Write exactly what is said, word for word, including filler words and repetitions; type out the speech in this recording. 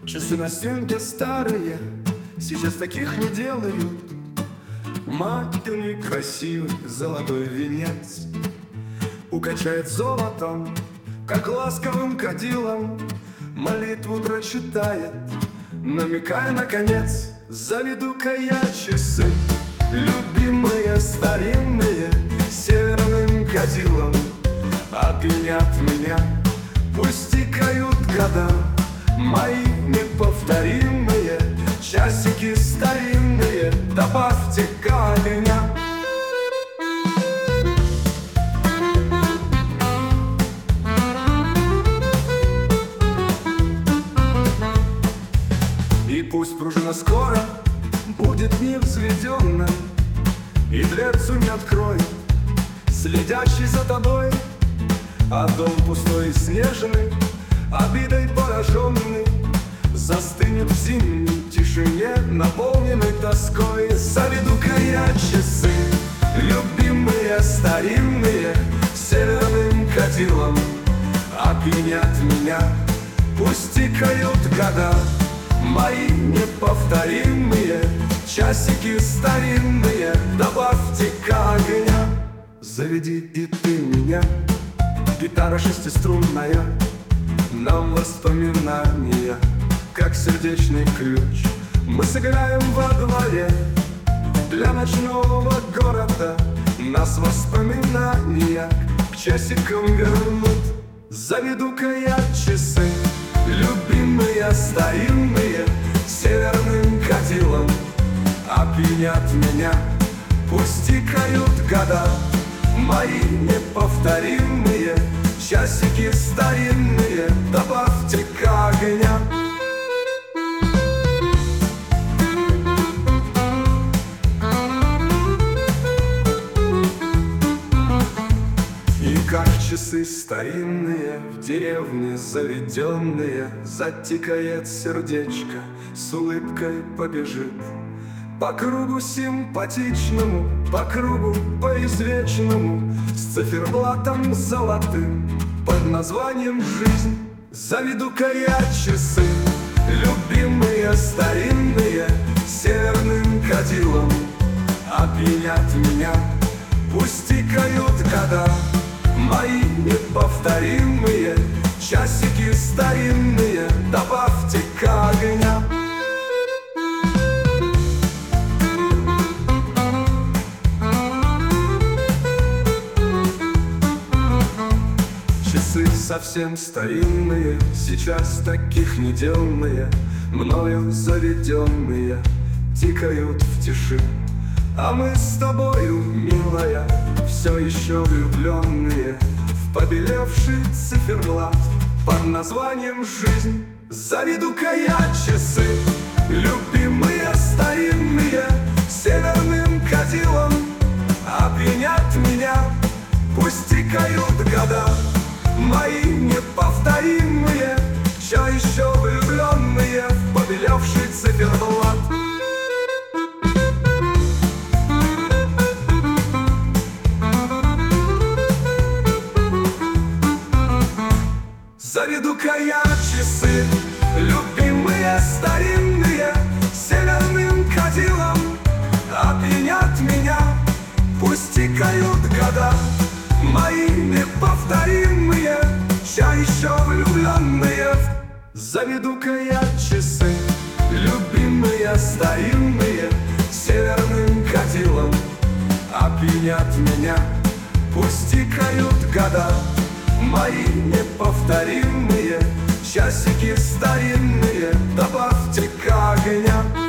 Часы на стенке старые, сейчас таких не делают. Матерный красивый золотой венец укачает золотом, как ласковым кадилом. Молитву прочитает, намекая на конец. Заведу-ка я часы, любимые старинные, северным кадилом. Обвинят меня, пусть тикают года, мои неповторимые часики старинные. Добавьте-ка огня. И пусть пружина скоро будет не взведенной, и дверцу не откроет следящий за тобой, а дом пустой и снежный, обидой пораженный, застынет в зимней тишине, наполненной тоской. Заведу-ка я часы, любимые старинные, северным кадилом. Опьянят меня, пусть тикают года, мои неповторимые часики старинные. Добавьте-ка огня. Заведи и ты меня, гитара шестиструнная, нам воспоминания, как сердечный ключ. Мы сыграем во дворе для ночного города, нас воспоминания к часикам вернут. Заведу-ка я часы, любимые старинные, северным кадилом. Опьянят меня, пусть тикают года, мои неповторимые часики старинные. Добавьте-ка огня. И как часы старинные, в деревне заведенные, затикает сердечко, с улыбкой побежит по кругу симпатичному, по кругу по извечному, с циферблатом золотым под названием «Жизнь». Заведу-ка я часы, любимые старинные, северным кадилом. Опьянят меня, пусть тикают года, мои неповторимые часики старинные. Добавьте-ка огня. Часы совсем старинные, сейчас таких неделные, мною заведенные, тикают в тиши. А мы с тобою, милая, все еще влюбленные в побелевший циферблат под названием «Жизнь». Заведу-ка я часы, любимые старинные, северным кадилом. Опьянят меня, пусть тикают года, мои неповторимые, все еще влюбленные в побелевший циферблат. Заведу-ка я часы, любимые старинные, северным кадилом. Опьянят меня, пусть тикают года, мои неповторимые, все еще влюбленные. Заведу-ка я часы, любимые старинные, северным кадилом. Опьянят меня, пусть тикают года, мои неповторимые часики старинные. Добавьте-ка огня.